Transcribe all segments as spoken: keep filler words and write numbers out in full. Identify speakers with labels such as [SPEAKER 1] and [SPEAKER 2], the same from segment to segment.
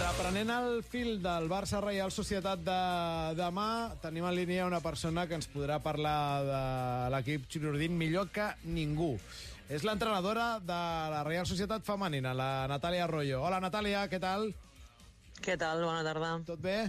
[SPEAKER 1] Reprenent el fil del Barça Reial Societat de demà, tenim en línia una persona que ens podrà parlar de l'equip Ginordín millor que ningú. És l'entrenadora de la Reial Societat femenina, la Natàlia Arroyo. Hola, Natàlia, què tal?
[SPEAKER 2] Què tal? Bona tarda.
[SPEAKER 1] Tot bé?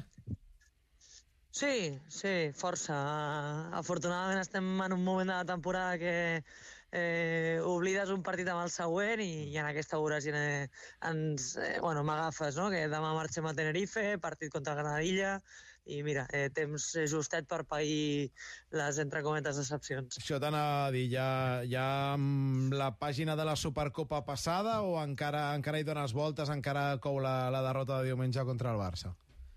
[SPEAKER 2] Sí, sí, força. Afortunadament estem en un moment de la temporada que eh, oblides un partit amb el següent i, i en aquesta hora eh, ens, eh, bueno, m'agafes, no? Que demà marxem a Tenerife, partit contra Granadilla, i mira, eh, temps justet per pair les, entre cometes, decepcions.
[SPEAKER 1] Això t'anava a dir, ja, ja amb la pàgina de la Supercopa passada o encara, encara hi dones voltes, encara cou la, la derrota de diumenge contra el Barça?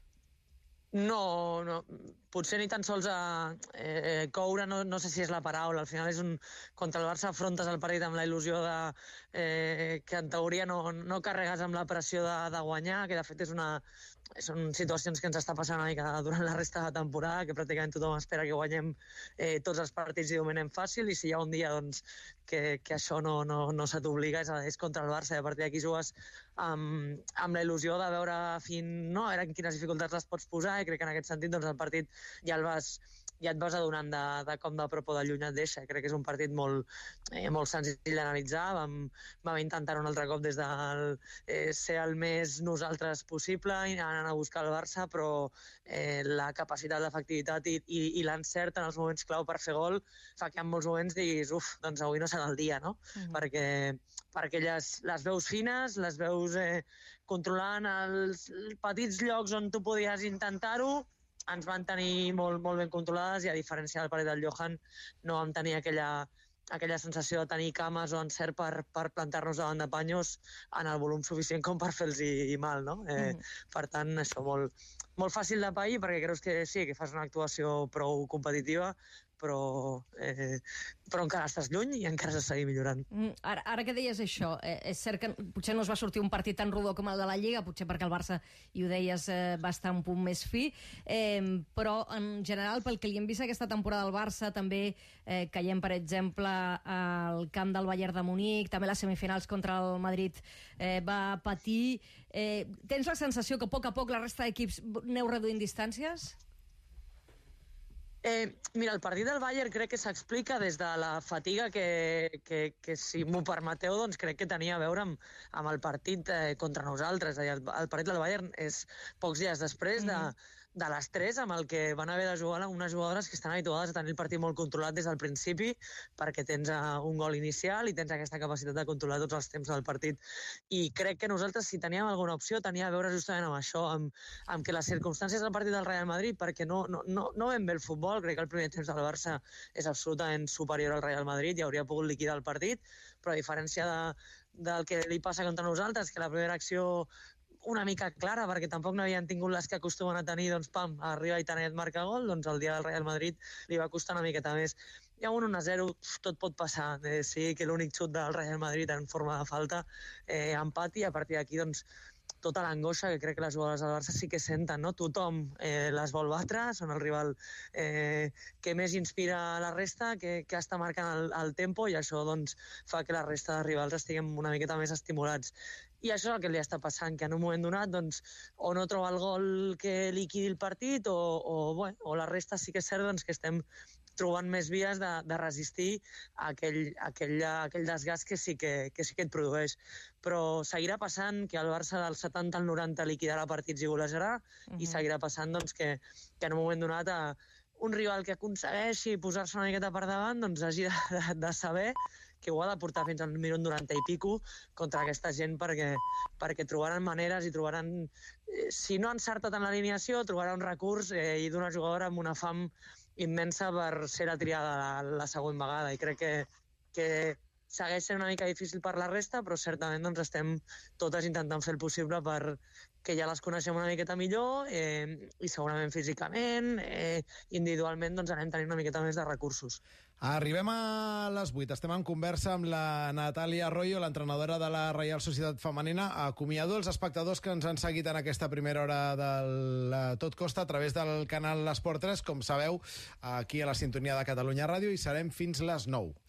[SPEAKER 2] No, no, potser ni tan sols a eh, coure, no, no sé si és la paraula. Al final és un... Contra el Barça afrontes el partit amb la il·lusió de, eh, que en teoria no, no carregues amb la pressió de, de guanyar, que de fet és una... Són situacions que ens està passant una mica durant la resta de la temporada, que pràcticament tothom espera que guanyem eh, tots els partits i ho domenem fàcil, i si hi ha un dia doncs, que, que això no, no, no se t'obliga, és, és contra el Barça, i a partir d'aquí jugues amb, amb la il·lusió de veure fin, no, a veure quines dificultats les pots posar, i crec que en aquest sentit doncs, el partit ja el vas... ja et vas adonant de, de com de prop o de lluny et deixa. Crec que és un partit molt, eh, molt senzill d'analitzar. Vam, vam intentar un altre cop des del eh, ser el més nosaltres possible i anant a buscar el Barça, però eh, la capacitat, l'efectivitat i, i, i l'encert en els moments clau per fer gol fa que en molts moments diguis, uf, doncs avui no serà el dia, no? Mm-hmm. Perquè, perquè les, les veus fines, les veus eh, controlant els petits llocs on tu podies intentar-ho, ens van tenir molt, molt ben controlades, i a diferència del partit del Johan no vam tenir aquella, aquella sensació de tenir cames o encert per, per plantar-nos davant de Panyos en el volum suficient com per fer-los mal, no? Eh, mm. Per tant, això, molt, molt fàcil de pair, perquè creus que sí, que fas una actuació prou competitiva, però, eh, però encara estàs lluny i encara has de seguir millorant.
[SPEAKER 3] Mm, ara, ara que deies això, eh, és cert que potser no es va sortir un partit tan rodó com el de la Lliga, potser perquè el Barça, i ho deies, eh, va estar un punt més fi, eh, però en general, pel que li hem vist aquesta temporada al Barça, també eh, caiem, per exemple, al camp del Bayern de Munic, també les semifinals contra el Madrid eh, va patir. Eh, tens la sensació que a poc a poc la resta d'equips aneu reduint distàncies?
[SPEAKER 2] Eh, mira, el partit del Bayern crec que s'explica des de la fatiga que, que, que si m'ho permeteu, doncs crec que tenia a veure amb, amb el partit eh, contra nosaltres. El, el partit del Bayern és pocs dies després de, de l'estrès amb el que van haver de jugar unes jugadores que estan habituades a tenir el partit molt controlat des del principi, perquè tens uh, un gol inicial i tens aquesta capacitat de controlar tots els temps del partit. I crec que nosaltres, si teníem alguna opció, tenia a veure justament amb això, amb, amb que les circumstàncies del partit del Real Madrid, perquè no, no, no, no vam bé el futbol, crec que el primer temps del Barça és absolutament superior al Real Madrid i hauria pogut liquidar el partit, però a diferència de, del que li passa contra nosaltres, que la primera acció una mica clara, perquè tampoc no havien tingut les que acostumen a tenir, doncs pam, arriba i Tanet marca gol, doncs el dia del Real Madrid li va costar una miqueta més. Hi ha un un a zero, tot pot passar, eh, sí que l'únic xut del Real Madrid en forma de falta, eh, empat, i a partir d'aquí, doncs, tota l'angoixa que crec que les jugadores del Barça sí que senten, no? Tothom eh, les vol batre, són el rival eh, que més inspira la resta, que, que està marcant el, el tempo, i això doncs, fa que la resta de rivals estiguem una miqueta més estimulats. I això és el que li està passant, que en un moment donat doncs, o no troba el gol que liquidi el partit, o, o, bueno, o la resta sí que és cert doncs, que estem trobant més vies de, de resistir a aquell, aquell, aquell desgast que sí que, que sí que et produeix. Però seguirà passant que el Barça del setanta al noranta liquidarà partits i golejarà, uh-huh. i seguirà passant doncs, que, que en un moment donat a un rival que aconsegueixi posar-se una miqueta per davant doncs hagi de, de, de saber que ho ha de portar fins al minut noranta i pico contra aquesta gent, perquè, perquè trobaran maneres i trobaran, eh, si no encertat en l'alineació, trobarà un recurs eh, i d'una jugadora amb una fam immensa per ser la triada la, la següent vegada, i crec que, que segueix sent una mica difícil per la resta, però certament doncs, estem totes intentant fer el possible per que ja les coneixem una miqueta millor, eh, i segurament físicament, eh, individualment doncs anem tenint una miqueta més de recursos.
[SPEAKER 1] Arribem a les vuit. Estem en conversa amb la Natàlia Arroyo, l'entrenadora de la Reial Societat Femenina. Acomiado els espectadors que ens han seguit en aquesta primera hora del Tot Costa a través del canal L'Esport tres, com sabeu, aquí a la sintonia de Catalunya Ràdio, i serem fins les nou.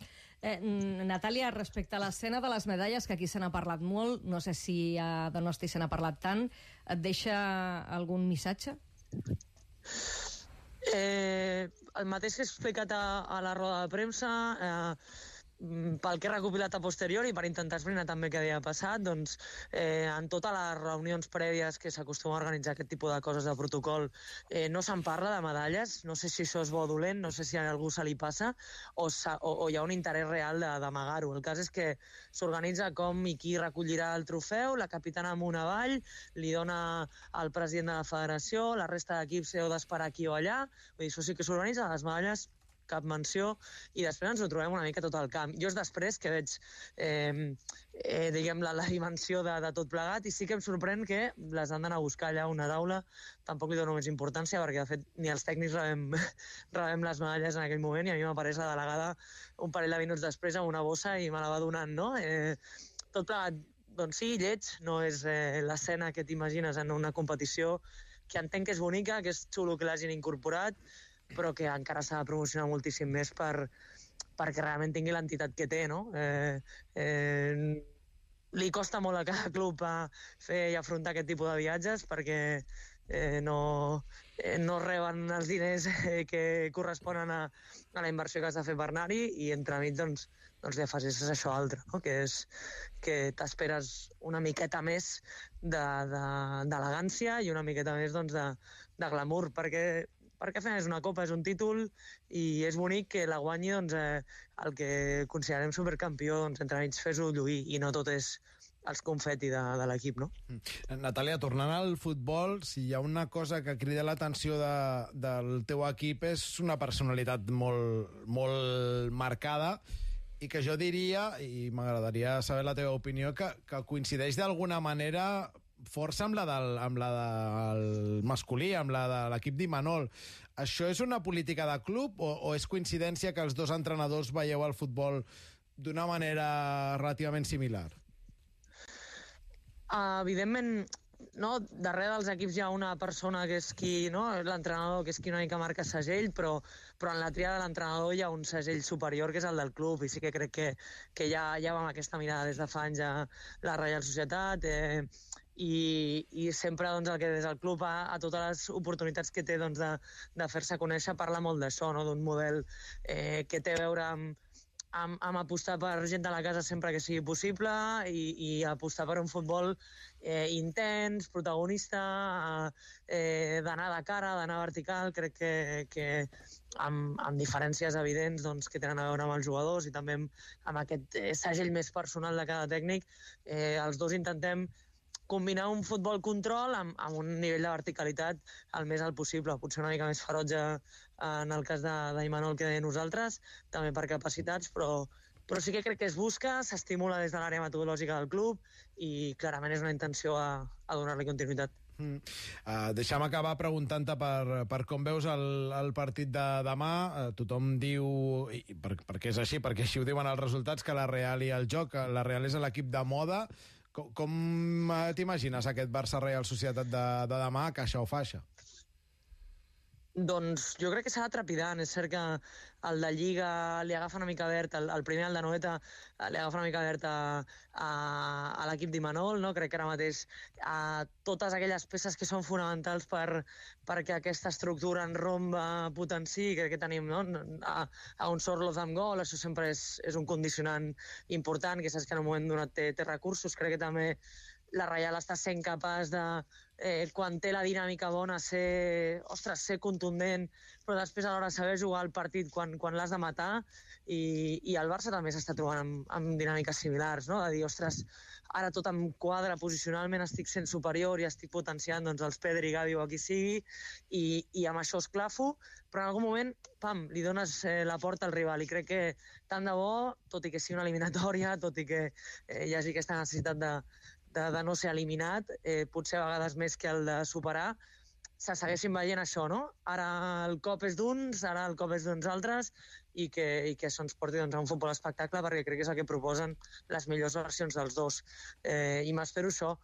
[SPEAKER 3] Eh, Natàlia, respecte a l'escena de les medalles, que aquí se n'ha parlat molt, no sé si a Donosti se n'ha parlat tant, et deixa algun missatge?
[SPEAKER 2] Eh, el mateix que he explicat a, a la roda de premsa, eh, pel que he recopilat a posteriori, per intentar esbrinar també què havia passat, doncs eh, en totes les reunions prèvies que s'acostuma a organitzar aquest tipus de coses de protocol eh, no se'n parla de medalles, no sé si això és bo o dolent, no sé si a algú se li passa o, o, o hi ha un interès real d'amagar-ho. El cas és que s'organitza com i qui recollirà el trofeu, la capitana amunt avall, li dona al president de la federació, la resta d'equips heu d'esperar aquí o allà, vull dir, això sí que s'organitza, les medalles cap menció, i després ens ho trobem una mica tot al camp. Jo és després que veig eh, eh, diguem, la, la dimensió de, de tot plegat, i sí que em sorprèn que les han d'anar a buscar allà a una taula. Tampoc li dono més importància, perquè de fet ni els tècnics rebem, rebem les medalles en aquell moment, i a mi m'apareix la delegada un parell de minuts després amb una bossa i me la va donant, no? Eh, tot plegat, doncs sí, lleig, no és eh, l'escena que t'imagines en una competició, que entenc que és bonica, que és xulo que l'hagin incorporat, però que encara s'ha de promocionar moltíssim més per, perquè realment tingui l'entitat que té, no? Eh, eh, li costa molt a cada club a fer i afrontar aquest tipus de viatges, perquè eh, no, eh, no reben els diners eh, que corresponen a, a la inversió que has de fer per anar-hi, i entremig doncs, doncs ja fas això altre, no? Que és que t'esperes una miqueta més d'elegància i una miqueta més doncs, de, de glamour, perquè perquè fem és una copa, és un títol, i és bonic que la guanyi doncs, eh, el que considerem supercampió, doncs, entremig fes-ho lluir, i no tot és els confeti de, de l'equip, no?
[SPEAKER 1] Natàlia, tornant al futbol, si hi ha una cosa que crida l'atenció de, del teu equip és una personalitat molt, molt marcada, i que jo diria, i m'agradaria saber la teva opinió, que, que coincideix d'alguna manera força amb la del, amb la del masculí, amb la de l'equip d'Imanol. Això és una política de club o, o és coincidència que els dos entrenadors veieu el futbol d'una manera relativament similar?
[SPEAKER 2] Uh, evidentment, no? Darrere dels equips hi ha una persona que és qui, no? L'entrenador, que és qui una mica marca segell, però, però en la tria de l'entrenador hi ha un segell superior, que és el del club, i sí que crec que, que ja, ja va amb aquesta mirada des de fa anys a la Reial Societat, eh, i, i sempre doncs, el que des del club a, a totes les oportunitats que té doncs, de, de fer-se conèixer parla molt d'això, no? D'un model eh, que té a veure amb, amb, amb apostar per gent de la casa sempre que sigui possible, i, i apostar per un futbol eh, intens, protagonista, eh, d'anar de cara, d'anar vertical. Crec que, que amb, amb diferències evidents doncs, que tenen a veure amb els jugadors, i també amb, amb aquest eh, segell més personal de cada tècnic, eh, els dos intentem combinar un futbol control amb, amb un nivell de verticalitat el més alt possible, potser una mica més ferotge en el cas d'Imanol que de nosaltres, també per capacitats, però, però sí que crec que es busca, s'estimula des de l'àrea metodològica del club, i clarament és una intenció a, a donar-li continuïtat.
[SPEAKER 1] Mm. Uh, deixa'm acabar preguntant-te per, per com veus el, el partit de demà. Uh, tothom diu, i per, perquè és així, perquè així ho diuen els resultats, que la Real i el joc, la Real és l'equip de moda. Com, com t'imagines aquest Barça-Reial Societat de, de demà, caixa o faixa?
[SPEAKER 2] Doncs jo crec que serà trepidant. És cert que el de Lliga li agafa una mica verd, el, el primer, el de Noeta, li agafa una mica verd a, a, a l'equip d'Imanol, no? Crec que ara mateix a totes aquelles peces que són fonamentals per, perquè aquesta estructura en romba potenciï, crec que tenim, no? a, a un Sorloz amb gol, això sempre és, és un condicionant important, que saps que en un moment donat té, té recursos. Crec que també la Reial està sent capaç de, eh, quan té la dinàmica bona, ser, ostres, ser contundent, però després a l'hora de saber jugar el partit quan, quan l'has de matar, i, i el Barça també s'està trobant amb, amb dinàmiques similars, no? De dir, ostres, ara tot em quadra, posicionalment estic sent superior i estic potenciant doncs, els Pedri, Gavi o qui sigui, i, i amb això esclafo, però en algun moment, pam, li dones eh, la porta al rival, i crec que tant de bo, tot i que sigui una eliminatòria, tot i que eh, hi hagi aquesta necessitat de De, de no ser eliminat, eh, potser a vegades més que el de superar, se segueixin veient això, no? Ara el cop és d'uns, ara el cop és d'uns altres, i que, i que això ens porti doncs, a un futbol espectacle, perquè crec que és el que proposen les millors versions dels dos. Eh, I m'espero això,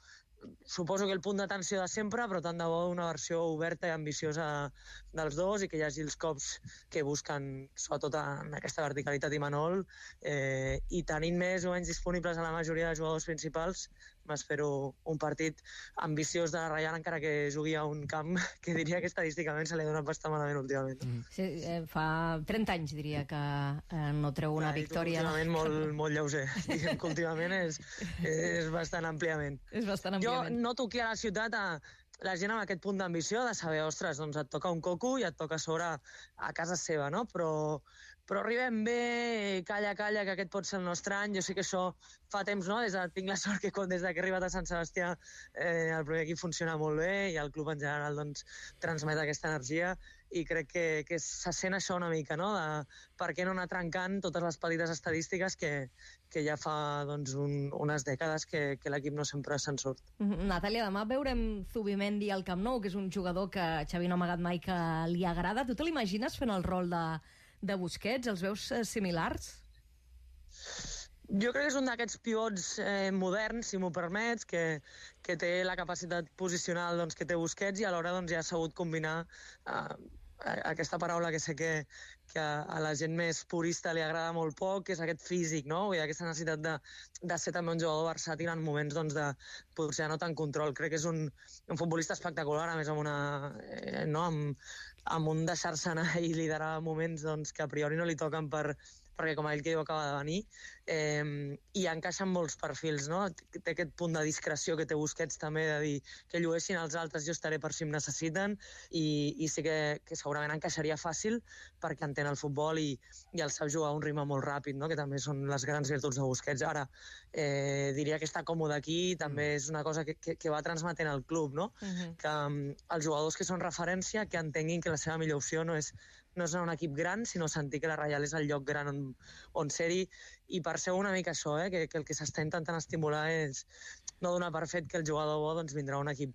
[SPEAKER 2] suposo que el punt d'atenció de sempre, però tant de bo una versió oberta i ambiciosa dels dos i que hi hagi els cops que busquen, sobretot en aquesta verticalitat Imanol, eh, i tenint més o menys disponibles a la majoria de jugadors principals, m'espero un partit ambiciós de la Reial, encara que jugui a un camp que diria que estadísticament se li ha donat bastant malament últimament. Mm.
[SPEAKER 3] Sí, eh, fa trenta anys, diria, que eh, no treu una
[SPEAKER 2] Clar,
[SPEAKER 3] victòria.
[SPEAKER 2] Últimament molt, molt lleuger. Diguem que últimament és, és bastant àmpliament.
[SPEAKER 3] És bastant àmpliament.
[SPEAKER 2] Jo noto aquí a la ciutat a la gent amb aquest punt d'ambició de saber, ostres, doncs et toca un coco i et toca a sobre a casa seva, no? Però, però arribem bé, calla, calla, que aquest pot ser el nostre any. Jo sé que això fa temps, no? Des de, tinc la sort que des de que he arribat a Sant Sebastià eh, el primer equip funciona molt bé i el club en general doncs, transmet aquesta energia i crec que, que se sent això una mica, no? De per què no anar trencant totes les petites estadístiques que, que ja fa doncs, un, unes dècades que, que l'equip no sempre se'n surt.
[SPEAKER 3] Mm, Natàlia, demà veurem Zubimendi al Camp Nou, que és un jugador que Xavi no ha amagat mai que li agrada. Tu te l'imagines fent el rol de, de Busquets? Els veus eh, similars?
[SPEAKER 2] Jo crec que és un d'aquests pivots eh, moderns, si m'ho permets, que, que té la capacitat posicional doncs, que té Busquets i alhora doncs, ja ha sabut combinar eh, aquesta paraula que sé que, que a la gent més purista li agrada molt poc, que és aquest físic, no? Vull dir, aquesta necessitat de, de ser també un jugador versàtil en moments doncs, de potser no tant control. Crec que és un, un futbolista espectacular, a més amb, una, eh, no? amb, amb un deixar-se anar i liderar moments doncs, que a priori no li toquen per, perquè com ell que diu acaba de venir, eh, i encaixa en molts perfils, no? Té aquest punt de discreció que té Busquets també, de dir que llueixin els altres, jo estaré per si em necessiten, i, i sí que, que segurament encaixaria fàcil perquè entén el futbol i, i el sap jugar a un ritme molt ràpid, no? Que també són les grans virtuts de Busquets. Ara, eh, diria que està còmode aquí, també és una cosa que, que, que va transmetent el club, no? Uh-huh. Que um, els jugadors que són referència, que entenguin que la seva millor opció no és no és un equip gran, sinó sentir que la Reial és el lloc gran on, on ser-hi, i per ser una mica això, eh, que, que el que s'està intentant estimular és no donar per fet que el jugador bo doncs, vindrà un equip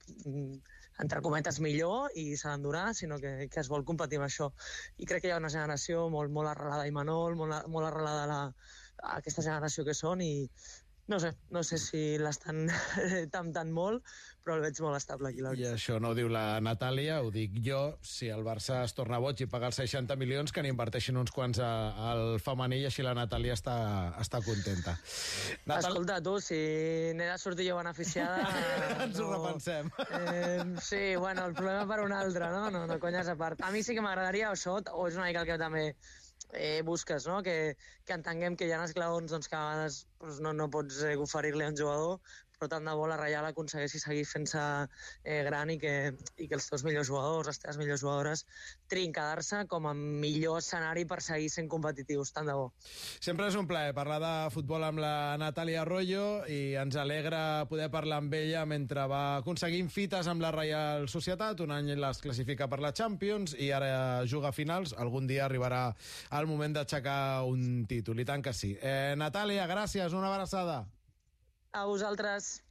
[SPEAKER 2] entre cometes millor i se l'endurà, sinó que, que es vol competir amb això. I crec que hi ha una generació molt, molt arrelada a Imanol, molt, molt arrelada a, la, a aquesta generació que són, i no sé, no sé si l'estan temptant molt, però el veig molt estable aquí.
[SPEAKER 1] I això no ho diu la Natàlia, ho dic jo. Si el Barça es torna boig i paga els seixanta milions, que n'inverteixin uns quants a, al femení, i així la Natàlia està, està contenta.
[SPEAKER 2] Natal... Escolta, tu, si n'he de sortir jo beneficiada...
[SPEAKER 1] Ens no... ho repensem.
[SPEAKER 2] Eh, sí, bueno, el problema per un altre, no? No, no conyes a part. A mi sí que m'agradaria això, o és una mica el que també... Eh, busques, no? Que, que entenguem que hi ha esglaons doncs, que a vegades doncs, no, no pots eh, oferir-li a un jugador, però tant de bo la Reial aconsegueixi seguir fent-se eh, gran i que, i que els teus millors jugadors, les teves millors jugadores, triïn quedar-se com a millor escenari per seguir sent competitius, tant de bo.
[SPEAKER 1] Sempre és un plaer parlar de futbol amb la Natàlia Arroyo, i ens alegra poder parlar amb ella mentre va aconseguint fites amb la Reial Societat. Un any les classifica per la Champions i ara juga a finals. Algun dia arribarà el moment d'aixecar un títol, i tant que sí. Eh, Natàlia, gràcies, una abraçada.
[SPEAKER 2] A vosaltres.